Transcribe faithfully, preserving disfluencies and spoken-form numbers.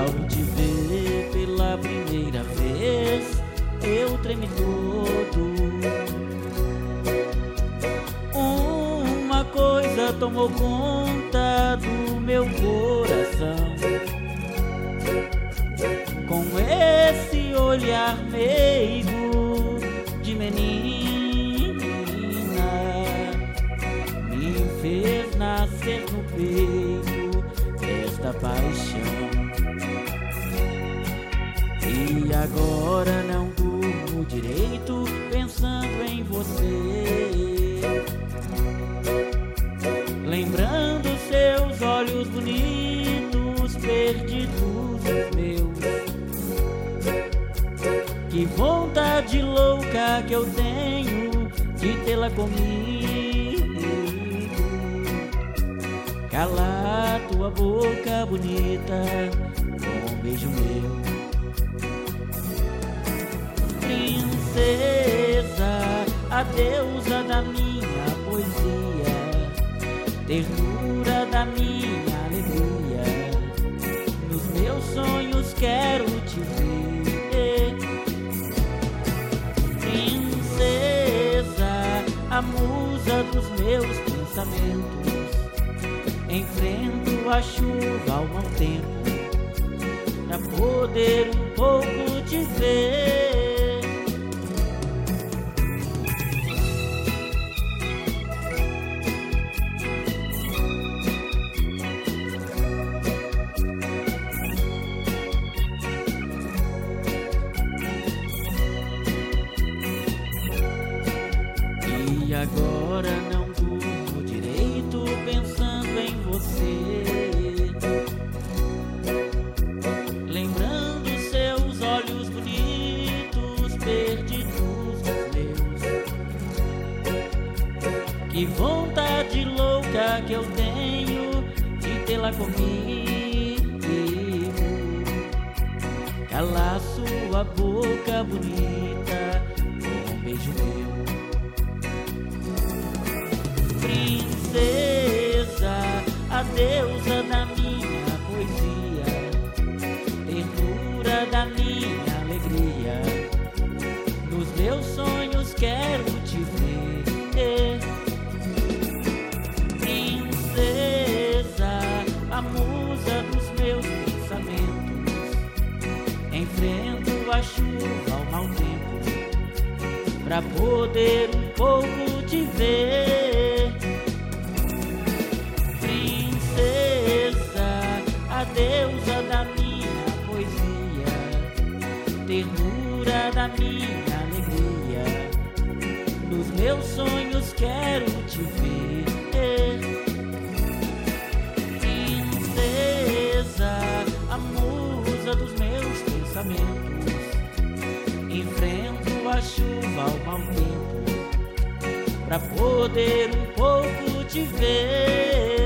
Ao te ver pela primeira vez, eu tremi todo. Uma coisa tomou conta do meu coração. Com esse olhar meigo de menina, me fez nascer no peito esta paixão. E agora não durmo direito pensando em você, lembrando seus olhos bonitos perdidos meus. Que vontade louca que eu tenho de tê-la comigo, calar tua boca bonita com um beijo meu. Princesa, a deusa da minha poesia, ternura da minha alegria, nos meus sonhos quero te ver. Princesa, a musa dos meus pensamentos, enfrento a chuva ao mau tempo pra poder um pouco te ver. E agora não durmo direito pensando em você, lembrando seus olhos bonitos perdidos meus. Que vontade louca que eu tenho de tê-la comigo, calar sua boca bonita com um beijo meu. Princesa, a deusa da minha poesia, ternura da minha alegria, nos meus sonhos quero te ver. Princesa, a musa dos meus pensamentos, enfrento a chuva ao mau tempo pra poder um pouco te ver. A deusa da minha poesia, ternura da minha alegria, nos meus sonhos quero te ver. Princesa, a musa dos meus pensamentos, enfrento a chuva ao mau tempo pra poder um pouco te ver.